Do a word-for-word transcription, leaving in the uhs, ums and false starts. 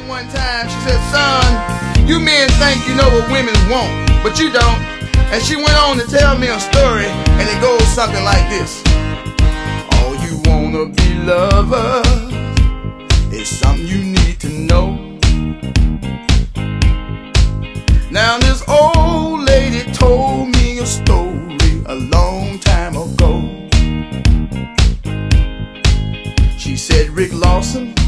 One time she said, son, you men think you know what women want, but you don't. And she went on to tell me a story, and it goes something like this. All you wanna be lovers is something you need to know. Now this old lady told me a story a long time ago. She said Rick Lawson